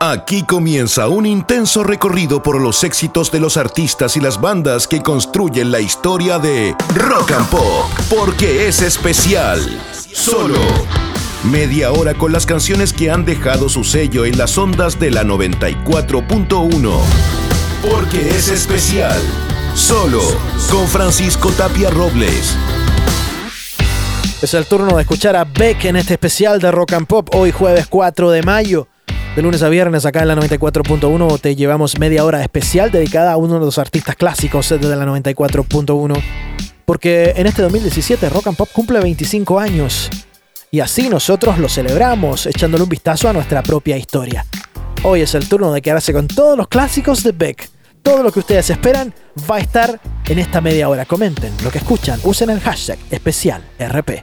Aquí comienza un intenso recorrido por los éxitos de los artistas y las bandas que construyen la historia de Rock and Pop, porque es especial. Solo media hora con las canciones que han dejado su sello en las ondas de la 94.1. Porque es especial. Solo con Francisco Tapia Robles. Es el turno de escuchar a Beck en este especial de Rock and Pop, hoy jueves 4 de mayo. De lunes a viernes acá en la 94.1 te llevamos media hora especial dedicada a uno de los artistas clásicos de la 94.1. Porque en este 2017 Rock and Pop cumple 25 años. Y así nosotros lo celebramos, echándole un vistazo a nuestra propia historia. Hoy es el turno de quedarse con todos los clásicos de Beck. Todo lo que ustedes esperan va a estar en esta media hora. Comenten lo que escuchan, usen el hashtag especial RP.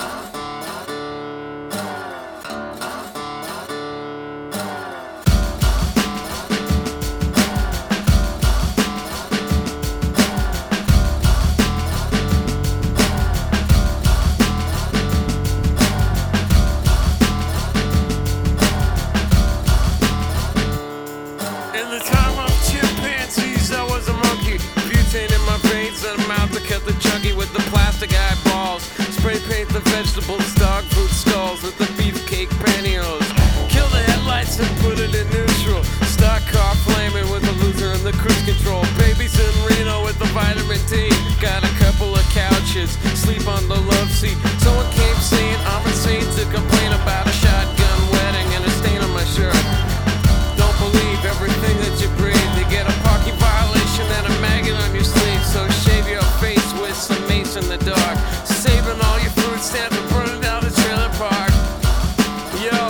Vegetables, dog food stalls with the beefcake pantyhose. Kill the headlights and put it in neutral. Stock car flaming with the loser in the cruise control. Babies in Reno with the vitamin D. Got a couple of couches, sleep on the love seat. Someone came saying I'm insane to complain about a shotgun wedding and a stain on my shirt. Don't believe everything that you breathe. You get a parking violation and a maggot on your sleeve. So shave your face with some mace in the dark. Saving all your food stamps and burning down the trailer park. Yo,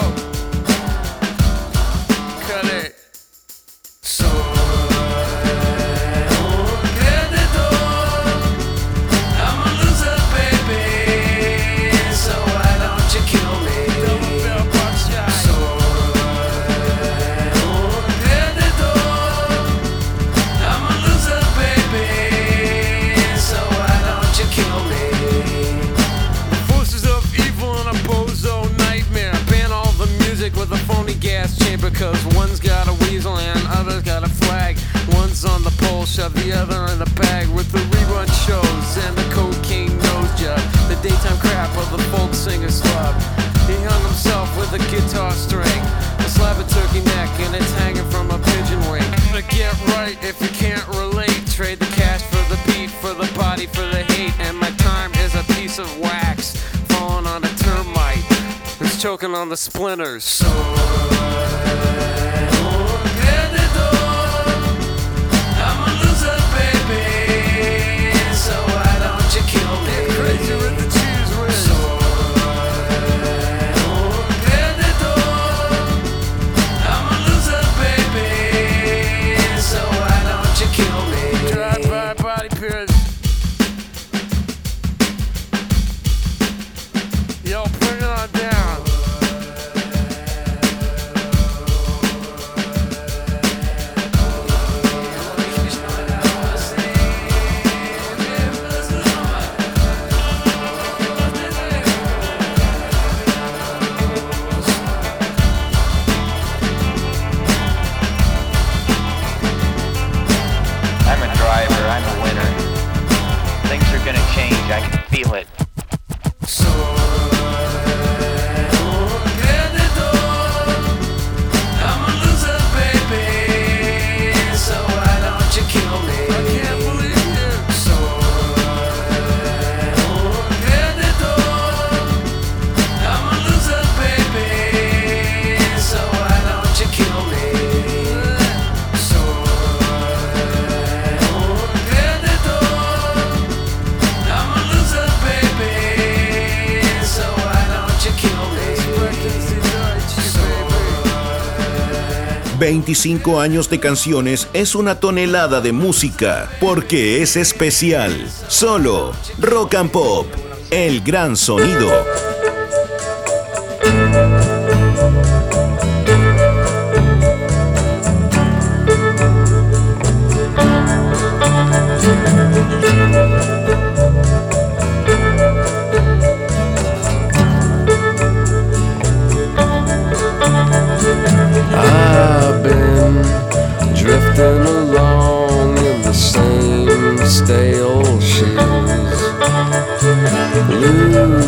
cut it. Soy un perdedor. I'm a loser, baby. So why don't you kill me? Soy un perdedor. I'm a loser, baby. So why don't you kill me? With a phony gas chamber, cause one's got a weasel and other's got a flag. One's on the pole, shove the other in the bag. With the rerun shows and the cocaine nose job, the daytime crap of the folk singer slub. He hung himself with a guitar string, a slab of turkey neck, and it's hanging from a pigeon wing. To get right if you can't relate, trade the cash for the beat, for the body, for the hate. And my time is a piece of wax falling on a termite who's choking on the splinters. Soy un perdedor. I'm a loser, baby. So why don't you kill me? Get crazy with the cheese whiz. Soy un perdedor. I'm a loser, baby. So why don't you kill me? Drive-by body pierce. Yo, bring it on down. I'm a driver, I'm a winner. Things are gonna change, I can feel it. ...25 años de canciones es una tonelada de música, porque es especial. Solo Rock and Pop, el gran sonido.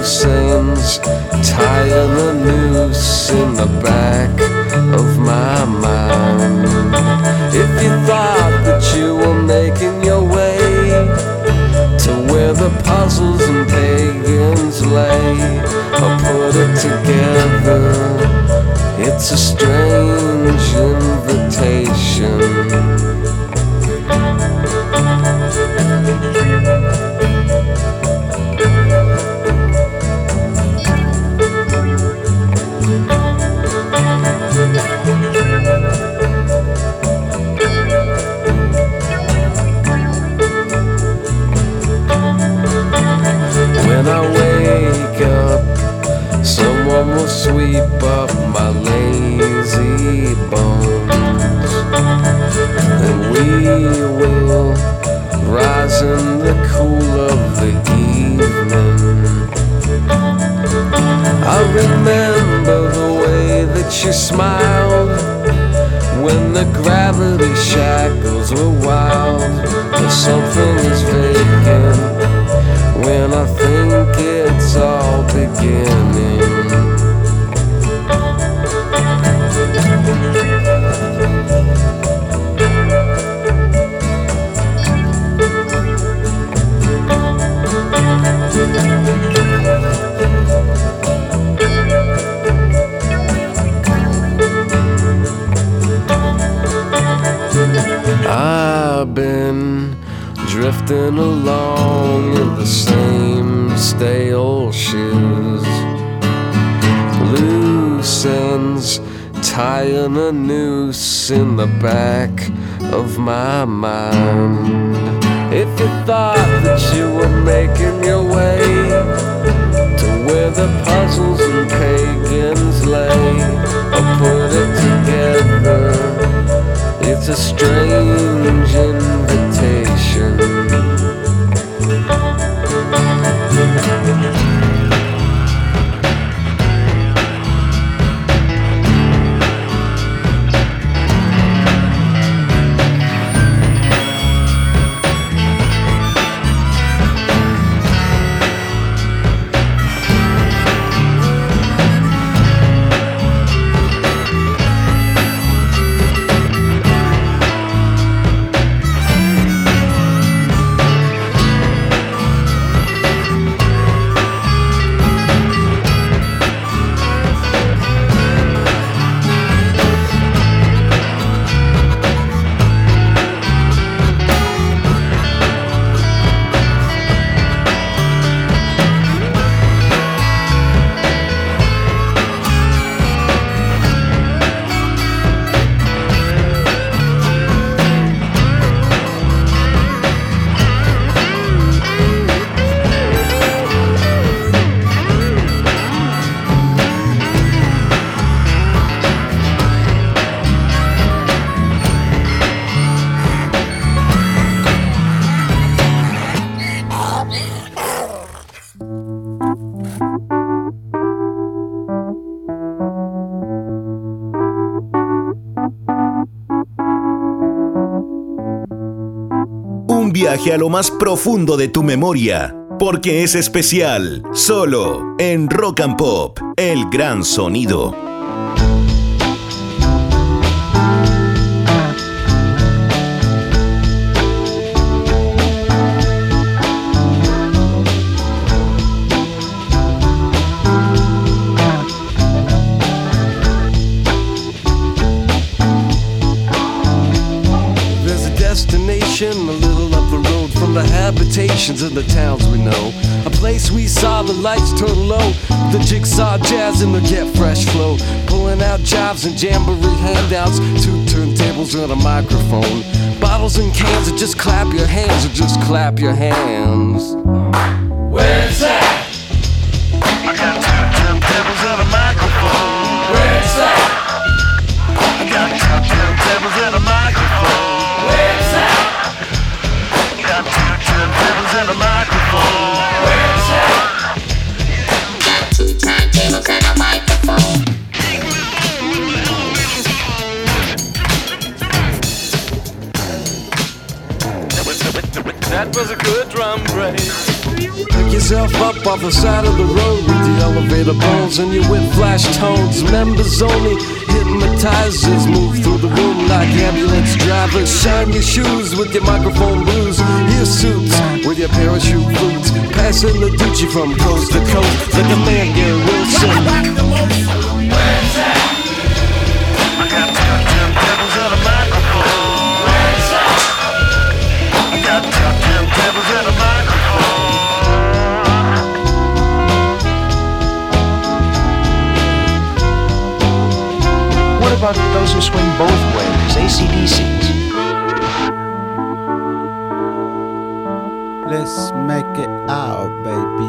loose ends, tying a noose in the back of my mind. If you thought that you were making your way to where the puzzles and pagans lay, I'll put it together. It's a strange invitation. When I wake up, someone will sweep up my lazy bones, and we will rise in the cool of the evening. I remember the way that you smiled when the gravity shackles were wild. There's something is vacant when I think it's all beginning. I've been drifting along in the same stale shoes, loose ends, tying a noose in the back of my mind. If you thought that you were making your way to where the puzzles and pagans lay, I'll put it together. It's a strange invitation. Viaje a lo más profundo de tu memoria, porque es especial, solo en Rock and Pop, el gran sonido. Habitations in the towns we know, a place we saw the lights turn low, the jigsaw jazz and the get fresh flow, pulling out jobs and jamboree handouts, 2 turntables and a microphone, bottles and cans, and just clap your hands, or just clap your hands. Where's that? I got 2 turntables and a microphone. Where's that? I got 2 turntables and a microphone. Where's that? Got 2 turntables and a microphone. Where's that? Got 2 turntables and a microphone. That was a good drum break. Pick yourself up off the side of the road with the elevator bones and your whip flash tones. Members only, hypnotizers move through the room like ambulance drivers. Shine your shoes with your microphone blues. Your suits with your parachute boots. Passing the Gucci from coast to coast like a man, Gary Wilson. Where's that? I got turntables and a microphone. Where's that? I got turntables and a microphone. What about those who swing both ways, AC/DCs? Let's make it out, baby.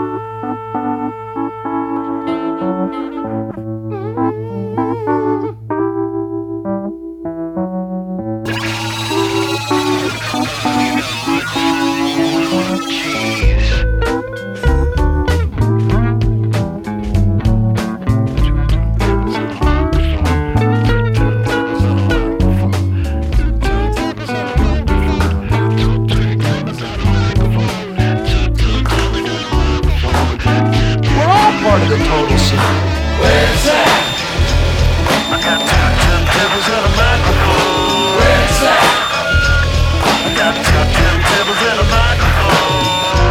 The total scene. Where's that? I got turntables and a microphone. Where's that? I got turntables and a microphone.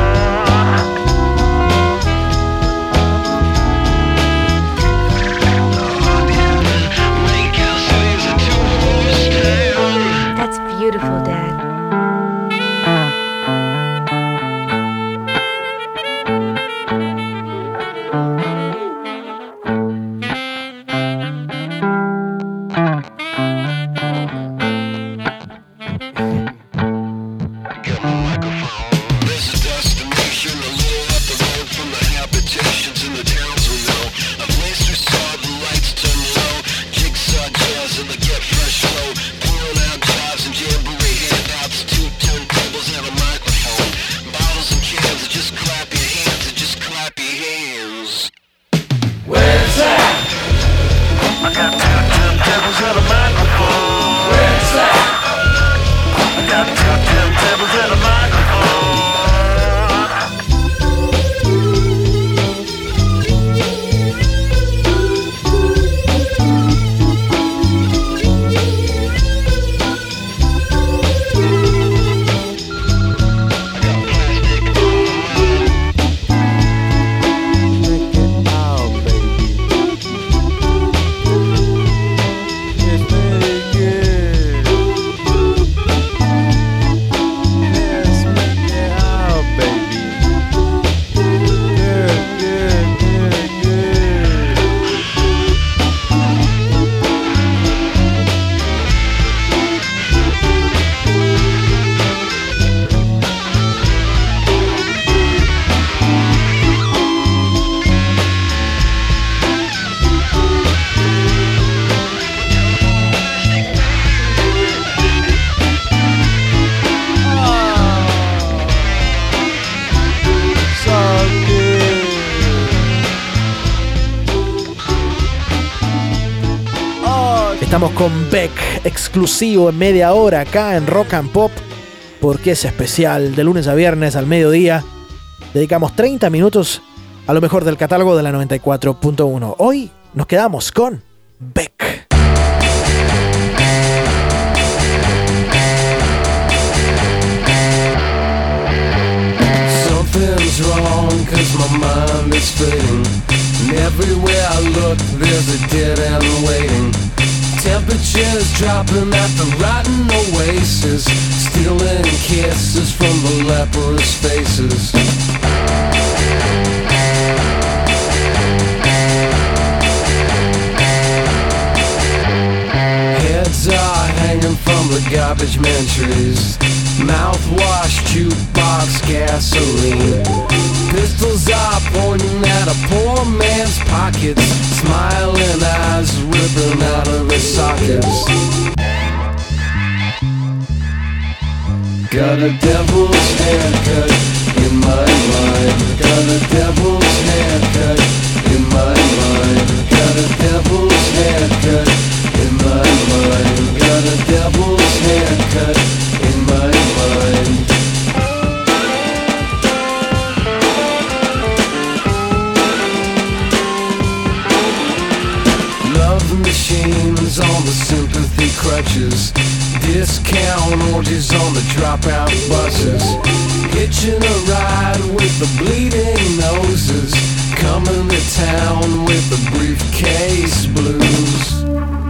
That's beautiful, Dad. Estamos con Beck, exclusivo en media hora acá en Rock and Pop, porque es especial de lunes a viernes al mediodía. Dedicamos 30 minutos a lo mejor del catálogo de la 94.1. Hoy nos quedamos con Beck. Something's wrong 'cause my mind is fading. And everywhere I look there's a dead end waiting. Temperatures dropping at the rotten oasis, stealing kisses from the leprous faces. Heads are hanging from the garbage man trees. Mouthwash, jukebox, gasoline. Pistols are pointing at a poor man's pockets. Smiling eyes ripping out of his sockets. Got a devil's haircut in my mind. Got a devil's haircut in my mind. Got a devil's haircut in my mind. Got a devil's haircut in my mind. sympathy crutches, discount orgies on the dropout buses, hitching a ride with the bleeding noses, coming to town with the briefcase blues.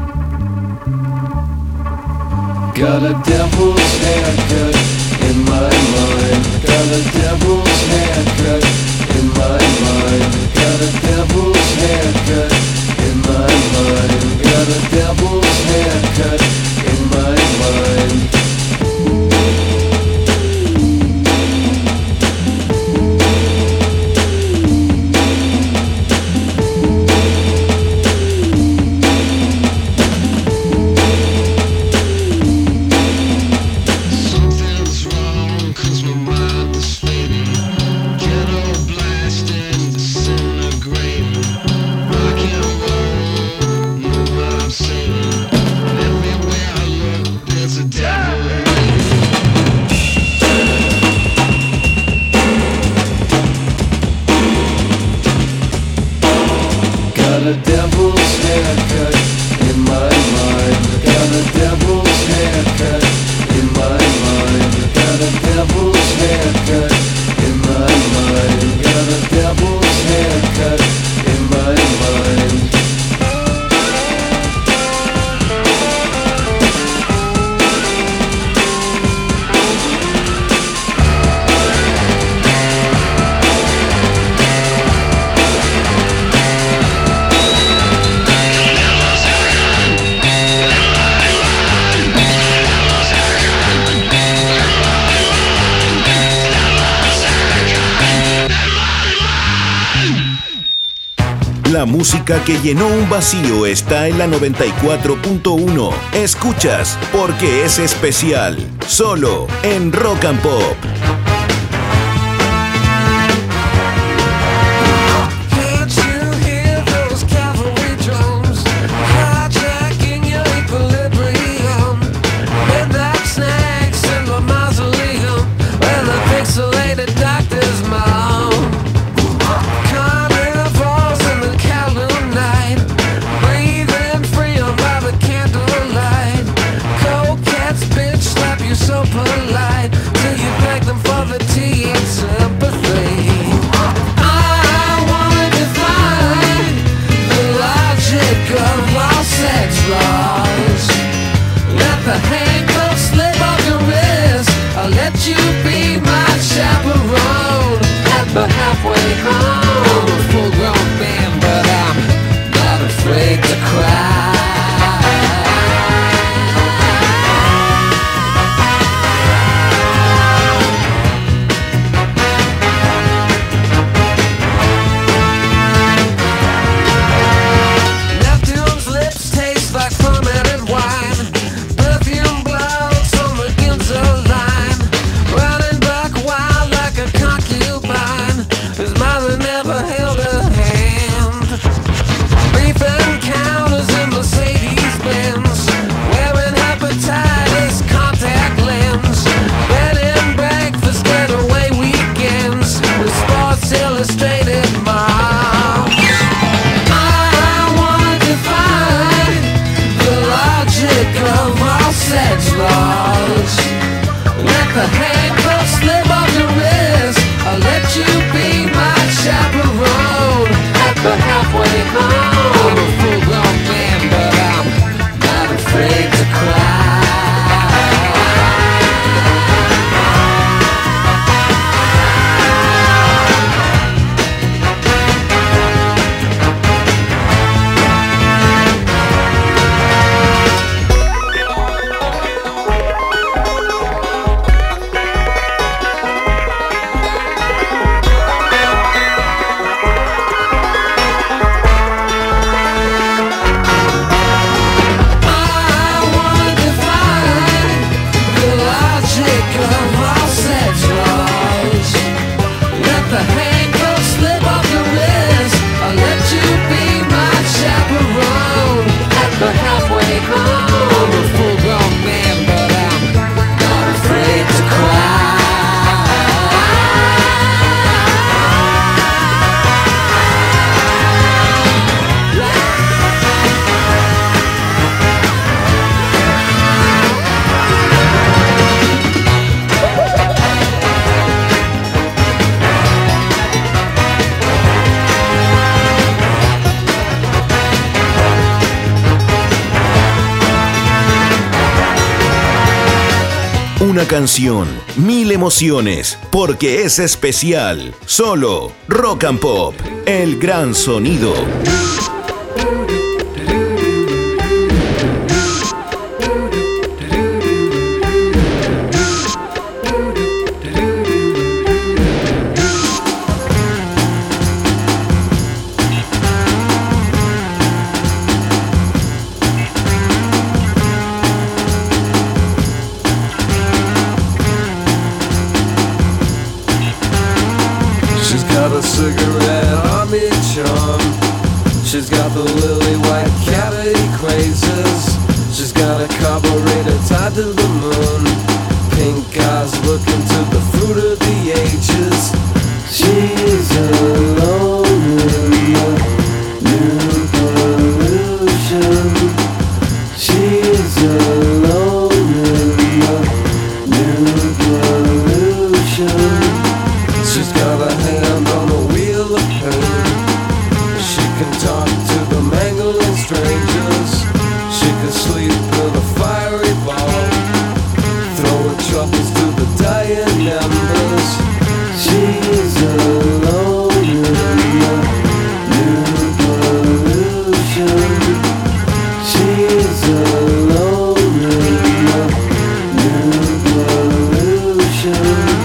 Got a devil's haircut in my mind. Got a devil's haircut in my mind. Got a devil's haircut in my mind. Got a devil's haircut in my mind. Got a devil's haircut in my mind. Got a devil's haircut in my mind. Got a devil's haircut in my mind. Got a devil's haircut in my mind. La música que llenó un vacío está en la 94.1. Escuchas Porque es especial, solo en Rock and Pop. Una canción, 1000 emociones, porque es especial. Solo Rock and Pop, el gran sonido. Cigarette on each arm. She's got the lily white cavity crazes. She's got a carburetor tied to the moon. Pink eyes looking to the fruit of the ages. She's alone in the new pollution. She's alone in the new pollution. She's got a hand on the wheel of pain. She can talk to the mangling strangers. She can sleep in a fiery ball, throwing troubles to the dying embers. She's alone in the new pollution. She's alone in the new pollution.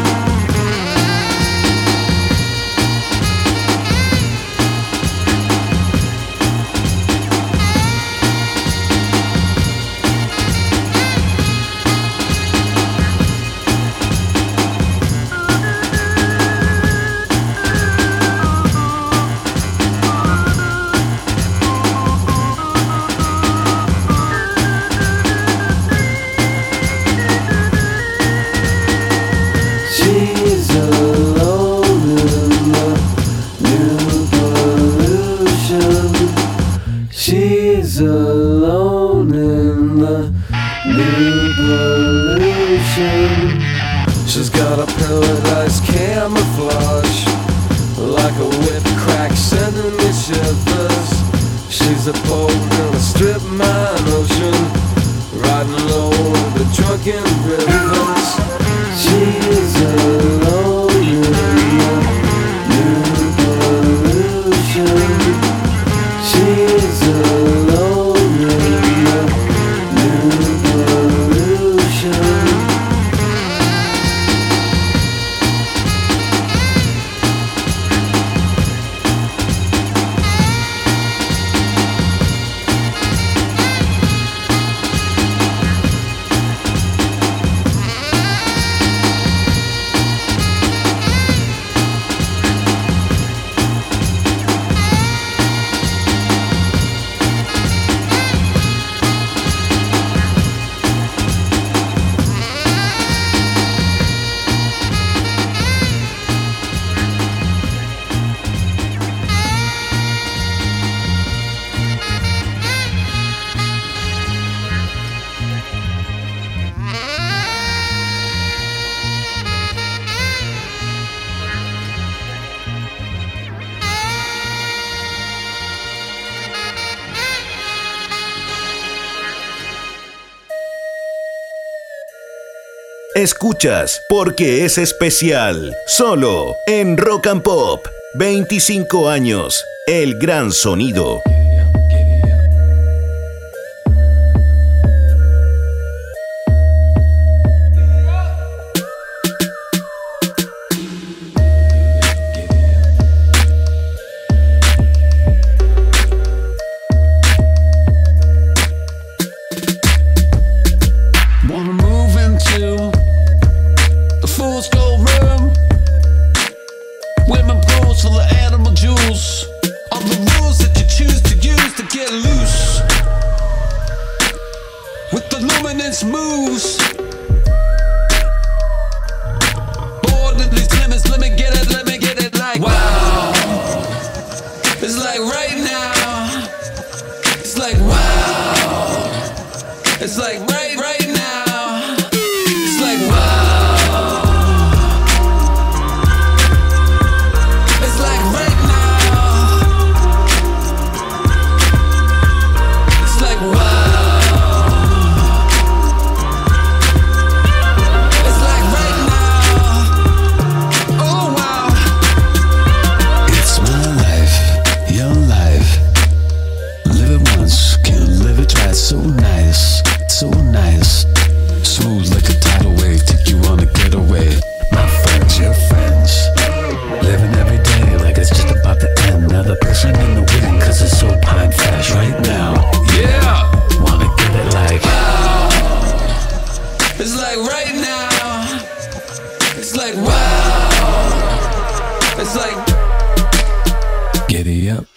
She's alone in the new pollution. She's got a paradise camouflage, like a whipped crack sending me shivers. She's a boat in a strip mine ocean, riding low on the drunken rivers. She's alone in the new pollution. She's alone in the new pollution. Escuchas porque es especial. Solo en Rock and Pop. 25 años. El gran sonido. like wow. It's like giddy up.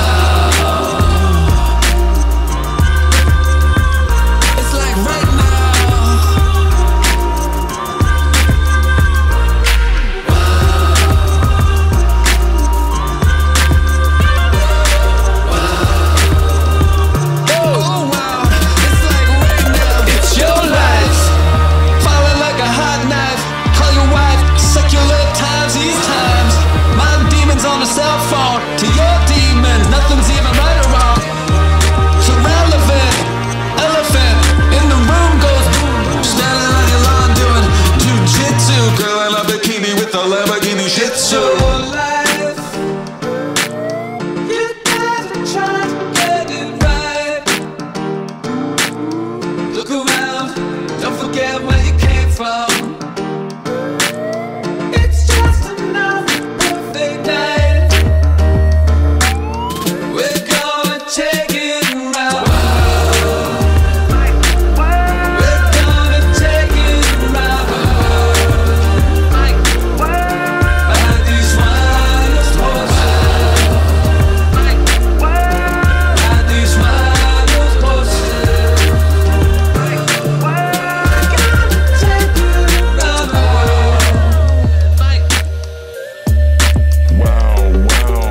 Cell phone to your demons, nothing's even right or wrong. So relevant, elephant in the room goes boom. Standing on your lawn doing jujitsu, girl in a bikini with a Lamborghini Shih Tzu. Life, you gotta try to get it right. Look around, don't forget where you came from. It's just another perfect night. Take it around. We're gonna take it around. Behind these windows closed. Behind these windows closed. We're gonna take it around the world. Wow, wow.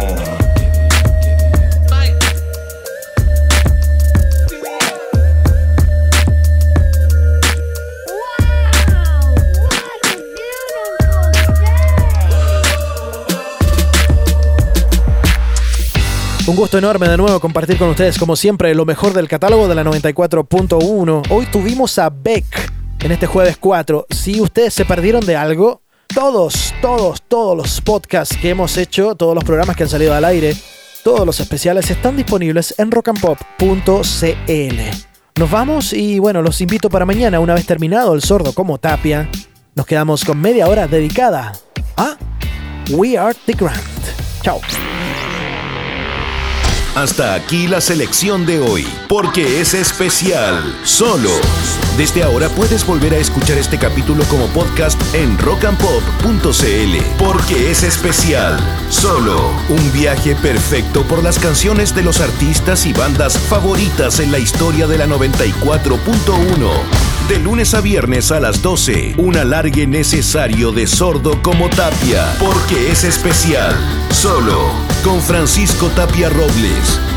Un gusto enorme de nuevo compartir con ustedes, como siempre, lo mejor del catálogo de la 94.1. Hoy tuvimos a Beck en este jueves 4. Si ustedes se perdieron de algo, todos los podcasts que hemos hecho, todos los programas que han salido al aire, todos los especiales están disponibles en rockandpop.cl. Nos vamos y bueno, los invito para mañana, una vez terminado El Sordo como Tapia. Nos quedamos con media hora dedicada a We Are The Grand. Chao. Hasta aquí la selección de hoy, porque es especial, solo. Desde ahora puedes volver a escuchar este capítulo como podcast en rockandpop.cl, porque es especial, solo. Un viaje perfecto por las canciones de los artistas y bandas favoritas en la historia de la 94.1. De lunes a viernes a las 12, un alargue necesario de Sordo como Tapia, porque es especial, solo, con Francisco Tapia Robles.